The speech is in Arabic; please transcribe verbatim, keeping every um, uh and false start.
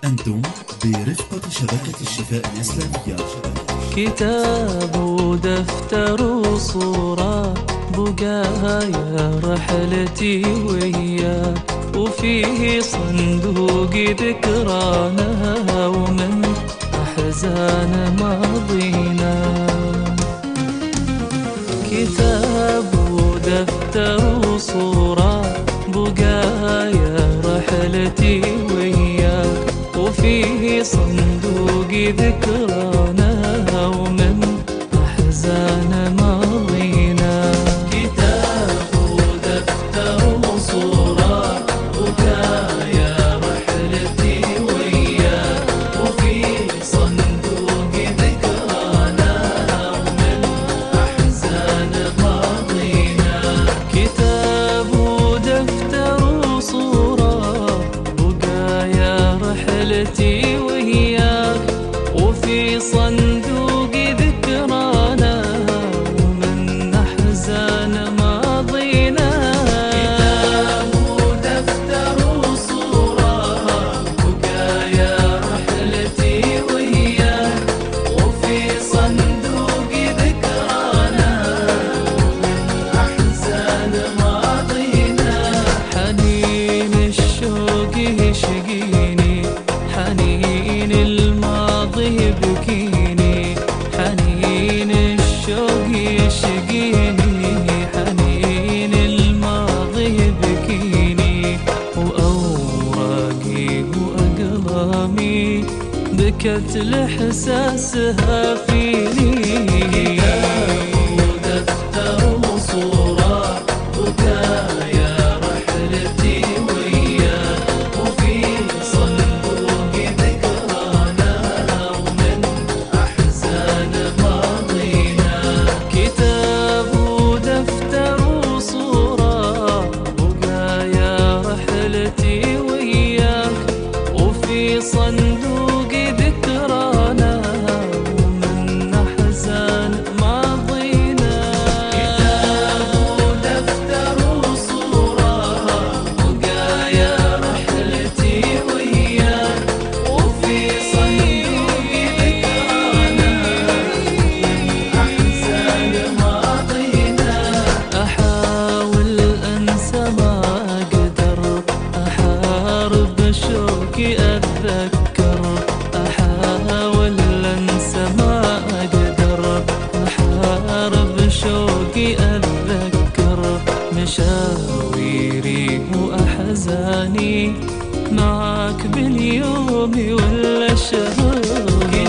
أنتم برفقة شبكة الشفاء الإسلامية. كتاب ودفتر وصورة بقايا رحلتي وياك، وفيه صندوق ذكرانا ومن أحزان ماضينا. كتاب ودفتر وصورة بقايا رحلتي وياك، وفيه صندوق ذكرانا ومن أحزان ماضينا. كتاب ودفتر وصورة بقايا رحلتي وياك، وفيه صندوق ذكرانا ومن أحزان ماضينا. كتاب ودفتر وصورة بقايا رحلتي وياك، وفي صندوق ذكرانا ومن أحزان ماضينا. كتاب ودفتر وصورة بقايا رحلتي وياك، وفي صندوق ذكرانا ومن أحزان ماضينا. حنين الشوق يشقيني، حنين الماضي يبكيني، حنين الشوق يشقيني، حنين الماضي يبكيني. وأوراقي وأقلامي بكت لإحساسها فيني. كتاب ودفتر وصورة بقايا رحلتي وياك، وفي صندوق ذكرانا ومن أحزان ماضينا. كتاب ودفتر وصورة بقايا رحلتي وياك، وفي صندوق ذكرانا ومن أحزان ماضينا. كتاب ودفتر وصورة بقايا رحلتي وياك، وفي صندوق ذكرانا ومن أحزان ماضينا. أحاول أنسى ما أقدر، أحارب شوقي أتذكر. أحاول أنسى ما أقدر، أحارب شوقي أتذكر. مشاويري وأحزاني معاك باليوم والشهر.